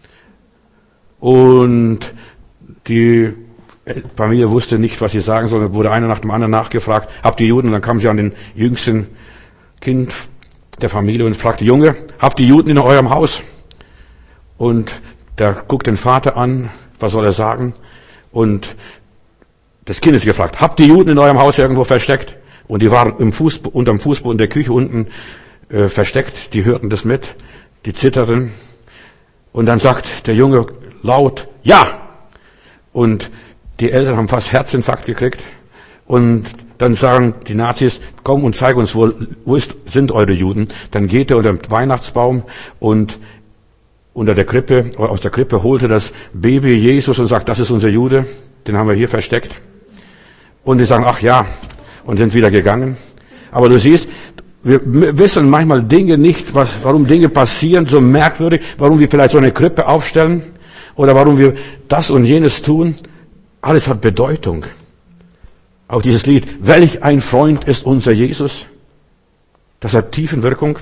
Und die Familie wusste nicht, was sie sagen soll. Wurde einer nach dem anderen nachgefragt. Habt ihr Juden? Und dann kam sie an den jüngsten Kind der Familie und fragte, Junge, habt ihr Juden in eurem Haus? Und der guckt den Vater an, was soll er sagen? Und das Kind ist gefragt, habt ihr Juden in eurem Haus irgendwo versteckt? Und die waren im Fuß, unterm Fußboden der Küche unten äh, versteckt, die hörten das mit, die zitterten. Und dann sagt der Junge laut, ja! Und die Eltern haben fast Herzinfarkt gekriegt. Und dann sagen die Nazis, komm und zeig uns, wo, wo ist, sind eure Juden. Dann geht er unter dem Weihnachtsbaum und unter der Krippe, aus der Krippe holte das Baby Jesus und sagt, das ist unser Jude, den haben wir hier versteckt. Und die sagen, ach ja, und sind wieder gegangen. Aber du siehst, wir wissen manchmal Dinge nicht, was, warum Dinge passieren, so merkwürdig, warum wir vielleicht so eine Krippe aufstellen oder warum wir das und jenes tun. Alles hat Bedeutung. Auch dieses Lied, welch ein Freund ist unser Jesus, das hat Tiefenwirkung,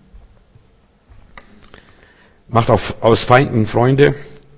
macht auf, aus Feinden Freunde.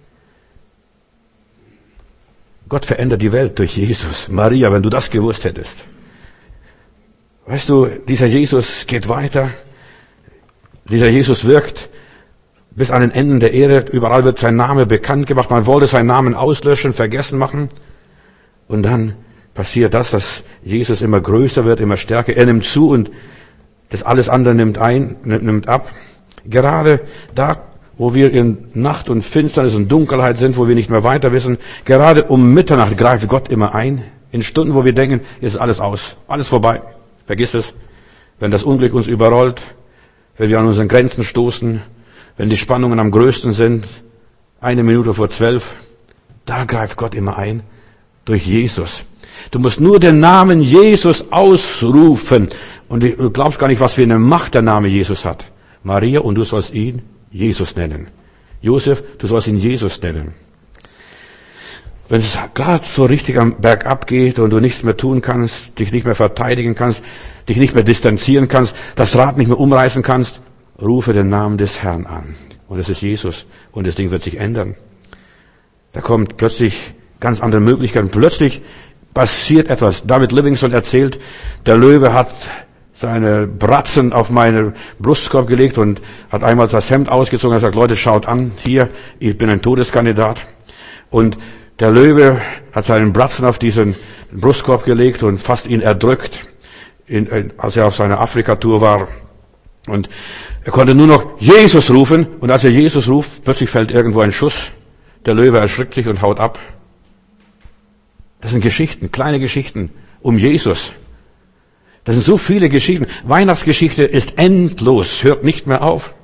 Gott verändert die Welt durch Jesus. Maria, wenn du das gewusst hättest. Weißt du, dieser Jesus geht weiter, dieser Jesus wirkt bis an den Enden der Erde, überall wird sein Name bekannt gemacht, man wollte seinen Namen auslöschen, vergessen machen und dann passiert das, dass Jesus immer größer wird, immer stärker. Er nimmt zu und das alles andere nimmt ein, nimmt ab. Gerade da, wo wir in Nacht und Finsternis und Dunkelheit sind, wo wir nicht mehr weiter wissen, gerade um Mitternacht greift Gott immer ein. In Stunden, wo wir denken, ist alles aus, alles vorbei. Vergiss es. Wenn das Unglück uns überrollt, wenn wir an unseren Grenzen stoßen, wenn die Spannungen am größten sind, eine Minute vor zwölf, da greift Gott immer ein. Durch Jesus. Du musst nur den Namen Jesus ausrufen. Und du glaubst gar nicht, was für eine Macht der Name Jesus hat. Maria, und du sollst ihn Jesus nennen. Josef, du sollst ihn Jesus nennen. Wenn es gerade so richtig am Berg abgeht und du nichts mehr tun kannst, dich nicht mehr verteidigen kannst, dich nicht mehr distanzieren kannst, das Rad nicht mehr umreißen kannst, rufe den Namen des Herrn an. Und es ist Jesus. Und das Ding wird sich ändern. Da kommt plötzlich ganz andere Möglichkeiten. Plötzlich passiert etwas. David Livingstone erzählt, der Löwe hat seine Bratzen auf meine Brustkorb gelegt und hat einmal das Hemd ausgezogen und sagt, Leute, schaut an, hier, ich bin ein Todeskandidat. Und der Löwe hat seinen Bratzen auf diesen Brustkorb gelegt und fast ihn erdrückt, in, als er auf seiner Afrika-Tour war. Und er konnte nur noch Jesus rufen. Und als er Jesus ruft, plötzlich fällt irgendwo ein Schuss. der Löwe erschrickt sich und haut ab. Das sind Geschichten, kleine Geschichten um Jesus. Das sind so viele Geschichten. Weihnachtsgeschichte ist endlos, hört nicht mehr auf.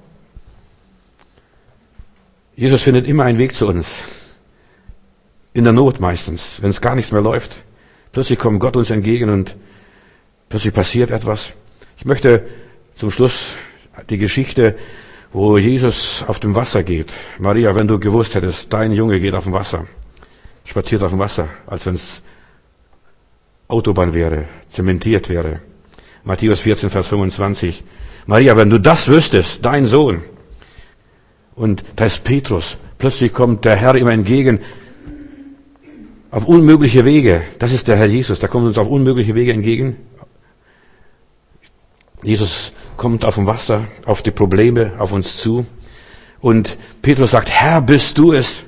Jesus findet immer einen Weg zu uns. In der Not meistens, wenn es gar nichts mehr läuft. Plötzlich kommt Gott uns entgegen und plötzlich passiert etwas. Ich möchte zum Schluss die Geschichte, wo Jesus auf dem Wasser geht. Maria, wenn du gewusst hättest, dein Junge geht auf dem Wasser, spaziert auf dem Wasser, als wenn es Autobahn wäre, zementiert wäre. Matthäus vierzehn, Vers fünfundzwanzig. Maria, wenn du das wüsstest, dein Sohn. Und da ist Petrus. Plötzlich kommt der Herr ihm entgegen. Auf unmögliche Wege. Das ist der Herr Jesus. Der kommt uns auf unmögliche Wege entgegen. Jesus kommt auf dem Wasser, auf die Probleme, auf uns zu. Und Petrus sagt, Herr, bist du es?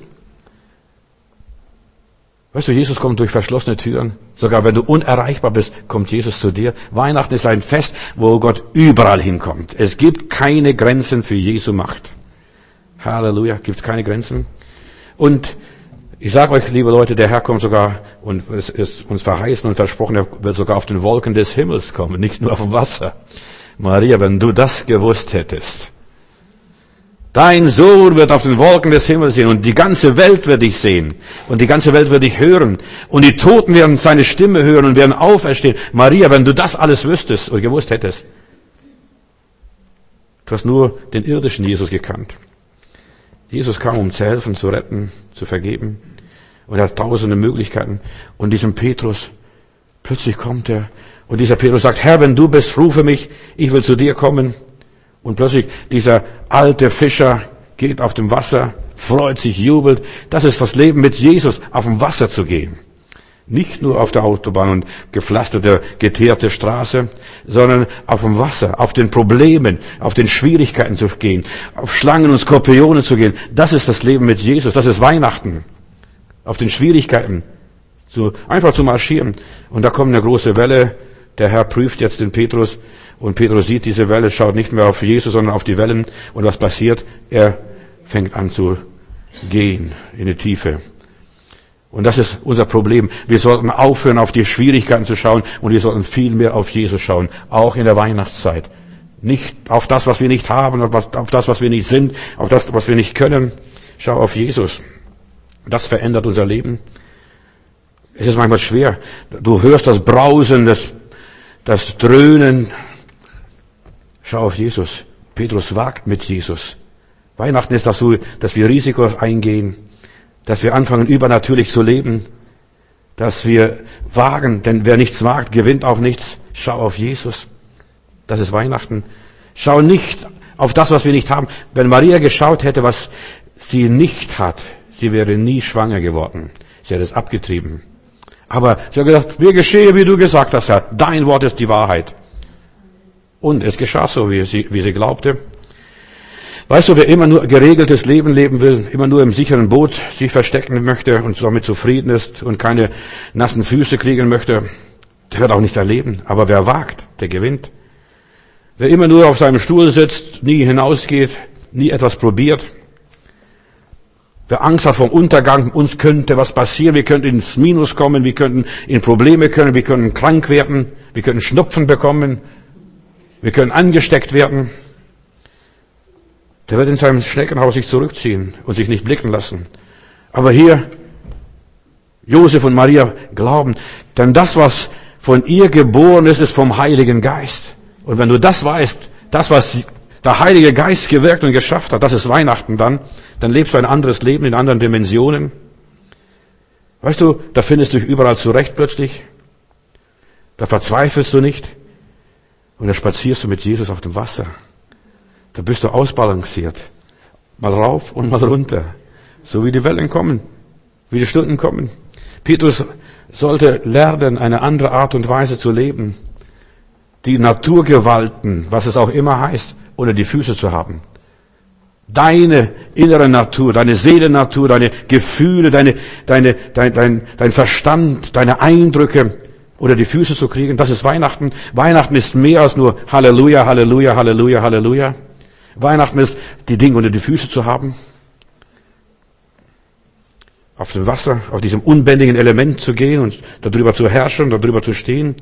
Weißt du, Jesus kommt durch verschlossene Türen. Sogar wenn du unerreichbar bist, kommt Jesus zu dir. Weihnachten ist ein Fest, wo Gott überall hinkommt. Es gibt keine Grenzen für Jesu Macht. Halleluja, gibt es keine Grenzen. Und ich sage euch, liebe Leute, der Herr kommt sogar, und es ist uns verheißen und versprochen, er wird sogar auf den Wolken des Himmels kommen, nicht nur auf dem Wasser. Maria, wenn du das gewusst hättest. Dein Sohn wird auf den Wolken des Himmels sehen und die ganze Welt wird dich sehen und die ganze Welt wird dich hören und die Toten werden seine Stimme hören und werden auferstehen. Maria, wenn du das alles wüsstest oder gewusst hättest. Du hast nur den irdischen Jesus gekannt. Jesus kam, um zu helfen, zu retten, zu vergeben. Und er hat tausende Möglichkeiten. Und diesem Petrus, plötzlich kommt er. Und dieser Petrus sagt, Herr, wenn du bist, rufe mich, ich will zu dir kommen. Und plötzlich dieser alte Fischer geht auf dem Wasser, freut sich, jubelt. Das ist das Leben mit Jesus, auf dem Wasser zu gehen. Nicht nur auf der Autobahn und gepflasterte, geteerte Straße, sondern auf dem Wasser, auf den Problemen, auf den Schwierigkeiten zu gehen, auf Schlangen und Skorpione zu gehen. Das ist das Leben mit Jesus, das ist Weihnachten. Auf den Schwierigkeiten, zu, einfach zu marschieren. Und da kommt eine große Welle, der Herr prüft jetzt den Petrus und Petrus sieht diese Welle, schaut nicht mehr auf Jesus, sondern auf die Wellen. Und was passiert? Er fängt an zu gehen in die Tiefe. Und das ist unser Problem. Wir sollten aufhören, auf die Schwierigkeiten zu schauen und wir sollten viel mehr auf Jesus schauen, auch in der Weihnachtszeit. Nicht auf das, was wir nicht haben, auf das, was wir nicht sind, auf das, was wir nicht können. Schau auf Jesus. Das verändert unser Leben. Es ist manchmal schwer. Du hörst das Brausen, das, das Dröhnen. Schau auf Jesus. Petrus wagt mit Jesus. Weihnachten ist das so, dass wir Risiko eingehen, dass wir anfangen, übernatürlich zu leben, dass wir wagen, denn wer nichts wagt, gewinnt auch nichts. Schau auf Jesus. Das ist Weihnachten. Schau nicht auf das, was wir nicht haben. Wenn Maria geschaut hätte, was sie nicht hat, sie wäre nie schwanger geworden. Sie hätte es abgetrieben. Aber sie hat gesagt, mir geschehe, wie du gesagt hast, Herr. Dein Wort ist die Wahrheit. Und es geschah so, wie sie, wie sie glaubte. Weißt du, wer immer nur geregeltes Leben leben will, immer nur im sicheren Boot sich verstecken möchte und damit zufrieden ist und keine nassen Füße kriegen möchte, der wird auch nichts erleben. Aber wer wagt, der gewinnt. Wer immer nur auf seinem Stuhl sitzt, nie hinausgeht, nie etwas probiert, wer Angst hat vom Untergang, uns könnte was passieren, wir könnten ins Minus kommen, wir könnten in Probleme können, wir könnten krank werden, wir könnten Schnupfen bekommen, wir können angesteckt werden. Der wird in seinem Schneckenhaus sich zurückziehen und sich nicht blicken lassen. Aber hier, Josef und Maria glauben, denn das, was von ihr geboren ist, ist vom Heiligen Geist. Und wenn du das weißt, das, was der Heilige Geist gewirkt und geschafft hat, das ist Weihnachten dann, dann lebst du ein anderes Leben in anderen Dimensionen. Weißt du, da findest du dich überall zurecht plötzlich. Da verzweifelst du nicht. Und da spazierst du mit Jesus auf dem Wasser. Da bist du ausbalanciert. Mal rauf und mal runter. So wie die Wellen kommen, wie die Stunden kommen. Petrus sollte lernen, eine andere Art und Weise zu leben. Die Naturgewalten, was es auch immer heißt, unter die Füße zu haben. Deine innere Natur, deine Seelennatur, deine Gefühle, deine, deine, dein, dein, dein Verstand, deine Eindrücke unter die Füße zu kriegen, das ist Weihnachten. Weihnachten ist mehr als nur Halleluja, Halleluja, Halleluja, Halleluja. Weihnachten ist, die Dinge unter die Füße zu haben. auf dem Wasser, auf diesem unbändigen Element zu gehen und darüber zu herrschen, darüber zu stehen.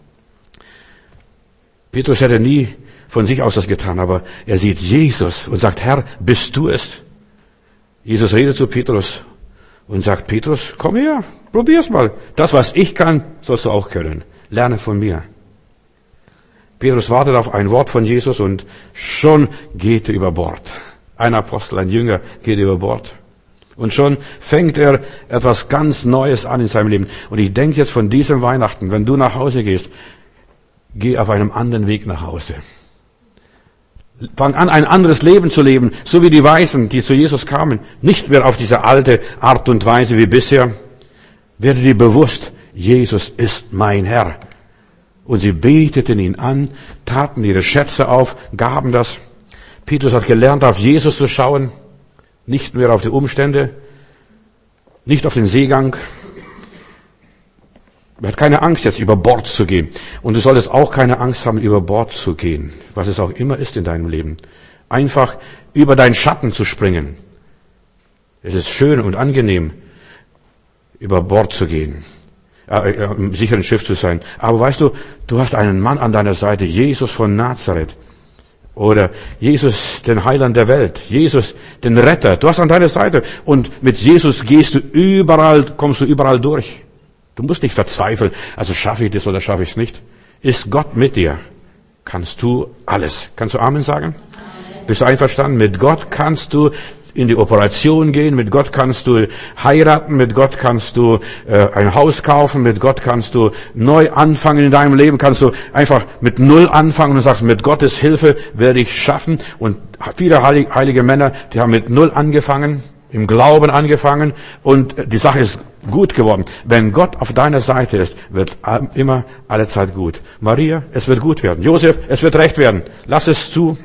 Petrus hätte nie von sich aus das getan, aber er sieht Jesus und sagt, Herr, bist du es? Jesus redet zu Petrus und sagt, Petrus, komm her, probier's mal. Das, was ich kann, sollst du auch können. Lerne von mir. Petrus wartet auf ein Wort von Jesus und schon geht er über Bord. Ein Apostel, ein Jünger geht über Bord. Und schon fängt er etwas ganz Neues an in seinem Leben. Und ich denke jetzt von diesem Weihnachten, wenn du nach Hause gehst, geh auf einem anderen Weg nach Hause. Fang an, ein anderes Leben zu leben, so wie die Weisen, die zu Jesus kamen. Nicht mehr auf diese alte Art und Weise wie bisher. Werde dir bewusst, Jesus ist mein Herr. Und sie beteten ihn an, taten ihre Schätze auf, gaben das. Petrus hat gelernt, auf Jesus zu schauen, nicht mehr auf die Umstände, nicht auf den Seegang. Er hat keine Angst, jetzt über Bord zu gehen. Und du solltest auch keine Angst haben, über Bord zu gehen, was es auch immer ist in deinem Leben. Einfach über deinen Schatten zu springen. Es ist schön und angenehm, über Bord zu gehen, äh, äh, im sicheren Schiff zu sein. Aber weißt du, du hast einen Mann an deiner Seite, Jesus von Nazareth. Oder Jesus, den Heiland der Welt. Jesus, den Retter. Du hast an deiner Seite. Und mit Jesus gehst du überall, kommst du überall durch. Du musst nicht verzweifeln, also schaffe ich das oder schaffe ich es nicht. Ist Gott mit dir, kannst du alles. Kannst du Amen sagen? Amen. Bist du einverstanden? Mit Gott kannst du in die Operation gehen, mit Gott kannst du heiraten, mit Gott kannst du äh, ein Haus kaufen, mit Gott kannst du neu anfangen in deinem Leben, kannst du einfach mit Null anfangen und sagst, mit Gottes Hilfe werde ich schaffen. Und viele heilige, heilige Männer, die haben mit Null angefangen, im Glauben angefangen und die Sache ist gut geworden. Wenn Gott auf deiner Seite ist, wird immer alle Zeit gut. Maria, es wird gut werden. Josef, es wird recht werden. Lass es zu.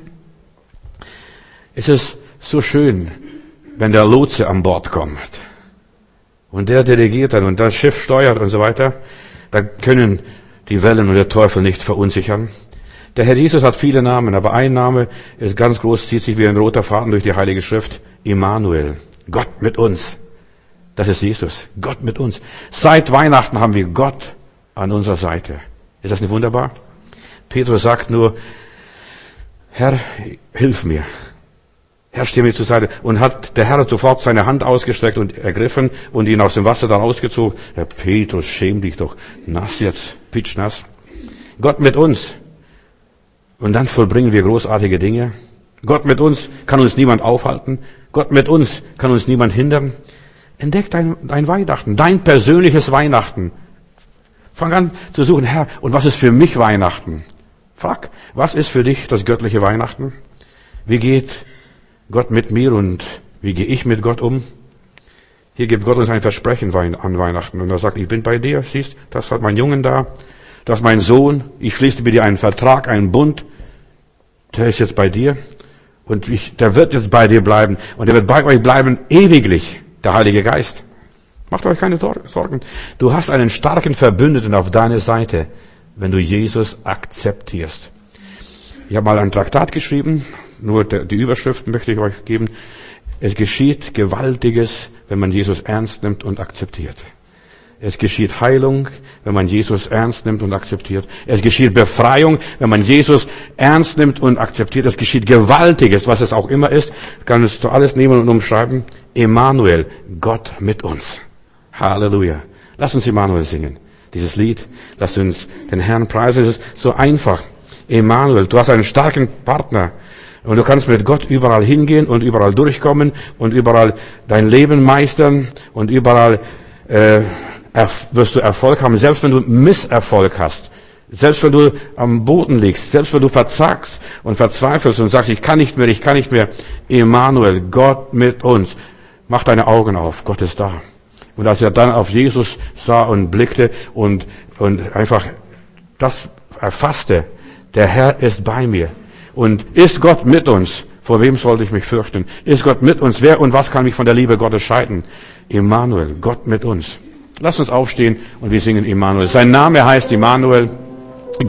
Es ist so schön, wenn der Lotse an Bord kommt und der dirigiert dann und das Schiff steuert und so weiter. Da können die Wellen und der Teufel nicht verunsichern. Der Herr Jesus hat viele Namen, aber ein Name ist ganz groß, zieht sich wie ein roter Faden durch die Heilige Schrift. Immanuel. Gott mit uns. Das ist Jesus. Gott mit uns. Seit Weihnachten haben wir Gott an unserer Seite. Ist das nicht wunderbar? Petrus sagt nur, Herr, hilf mir. Herr, steh mir zur Seite. Und hat der Herr sofort seine Hand ausgestreckt und ergriffen und ihn aus dem Wasser da rausgezogen. Herr Petrus, schäm dich doch. Nass jetzt, pitschnass. Gott mit uns. Und dann vollbringen wir großartige Dinge. Gott mit uns kann uns niemand aufhalten. Gott mit uns kann uns niemand hindern. Entdeck dein, dein Weihnachten, dein persönliches Weihnachten. Fang an zu suchen, Herr, und was ist für mich Weihnachten? Frag, was ist für dich das göttliche Weihnachten? Wie geht Gott mit mir und wie gehe ich mit Gott um? Hier gibt Gott uns ein Versprechen an Weihnachten. Und er sagt, ich bin bei dir, siehst, das hat mein Jungen da, das ist mein Sohn, ich schließe mit dir einen Vertrag, einen Bund, der ist jetzt bei dir. Und ich, der wird jetzt bei dir bleiben. Und der wird bei euch bleiben ewiglich. Der Heilige Geist. Macht euch keine Sorgen. Du hast einen starken Verbündeten auf deiner Seite, wenn du Jesus akzeptierst. Ich habe mal ein Traktat geschrieben. Nur die Überschrift möchte ich euch geben. Es geschieht Gewaltiges, wenn man Jesus ernst nimmt und akzeptiert. Es geschieht Heilung, wenn man Jesus ernst nimmt und akzeptiert. Es geschieht Befreiung, wenn man Jesus ernst nimmt und akzeptiert. Es geschieht Gewaltiges, was es auch immer ist. Kannst du alles nehmen und umschreiben. Emmanuel, Gott mit uns. Halleluja. Lass uns Emmanuel singen. Dieses Lied. Lass uns den Herrn preisen. Es ist so einfach. Emmanuel, du hast einen starken Partner. Und du kannst mit Gott überall hingehen und überall durchkommen und überall dein Leben meistern und überall äh, wirst du Erfolg haben, selbst wenn du Misserfolg hast, selbst wenn du am Boden liegst, selbst wenn du verzagst und verzweifelst und sagst, ich kann nicht mehr, ich kann nicht mehr. Emmanuel, Gott mit uns. Mach deine Augen auf, Gott ist da. Und als er dann auf Jesus sah und blickte und, und einfach das erfasste, der Herr ist bei mir. Und ist Gott mit uns? Vor wem sollte ich mich fürchten? Ist Gott mit uns? Wer und was kann mich von der Liebe Gottes scheiden? Emmanuel, Gott mit uns. Lass uns aufstehen und wir singen Emmanuel. Sein Name heißt Emmanuel.